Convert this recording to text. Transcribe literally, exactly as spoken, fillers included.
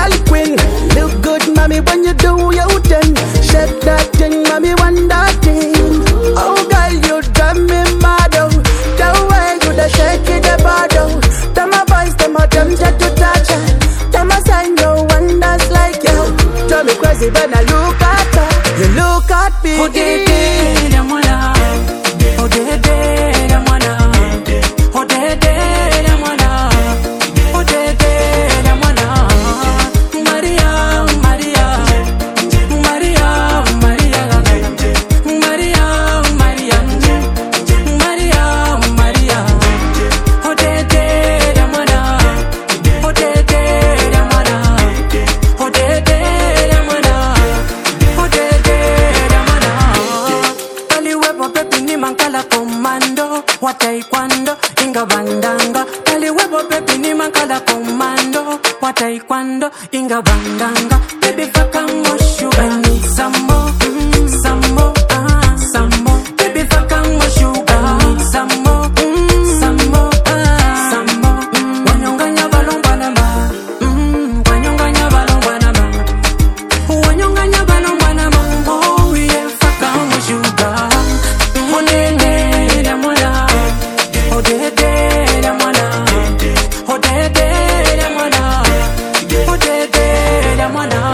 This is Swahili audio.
Harley Quinn. Look good, mommy, when you do your thing. Shake that thing, mommy, want that thing. Oh, girl, you drive me mad, oh. The way you da shake it, the body, oh. Tell my boys, tell my them just to touch her. Tell my sign, no one that's like you. Drive me crazy when I look at her. You look at me. Oh, de de, la mona. Oh, de de, la mona. Oh, de de, la mona. Oh, de de, la mona. Maria, Maria. Maria, Maria. Maria, Maria. Maria, Maria. Oh, de de, la mona. Oh, de de, la mona. Oh, de de, la mona. Oh, de de, la mona. Taliwebo pepi ni mankala komando. Watai kwando inga bandanga. Taliwebo pepi ni mankala komando. Watai kwando inga bandanga. Baby fakango sugar. I need some more, mm, some more, ah, some more. Baby fakango sugar. I need some more, mm, some more, ah, some more. Mm, wanyonganya balongwana ba. Mm, wanyonganya balongwana ba. Wanyonganya balongwana ba. Oh yeah, fakango sugar. Oh de de la mona. Oh de de la mona. Oh de de la mona. Oh de de la mona.